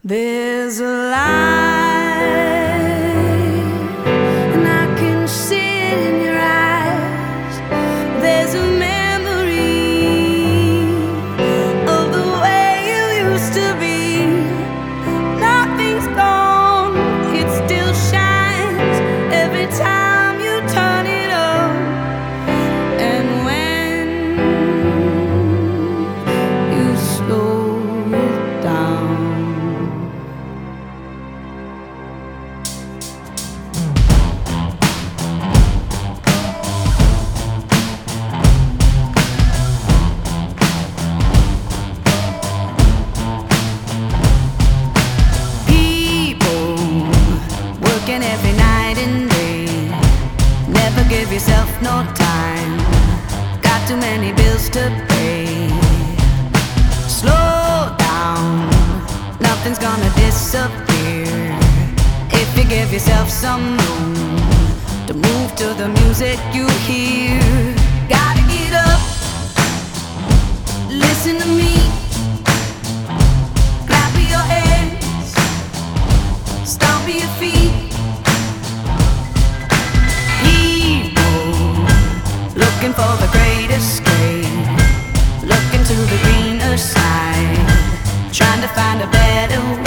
There's a light, and I can see it in your eyes. There's a memory of the way you used to be. Nothing's gone, it still shines every time you turn it on. And when you slow it down, every night and day, never give yourself no time. Got too many bills to pay. Slow down, nothing's gonna disappear if you give yourself some room to move to the music you hear. Gotta get up, listen to me, clap your hands, stomp your feet. Looking for the great escape, looking to the greener side, trying to find a better way.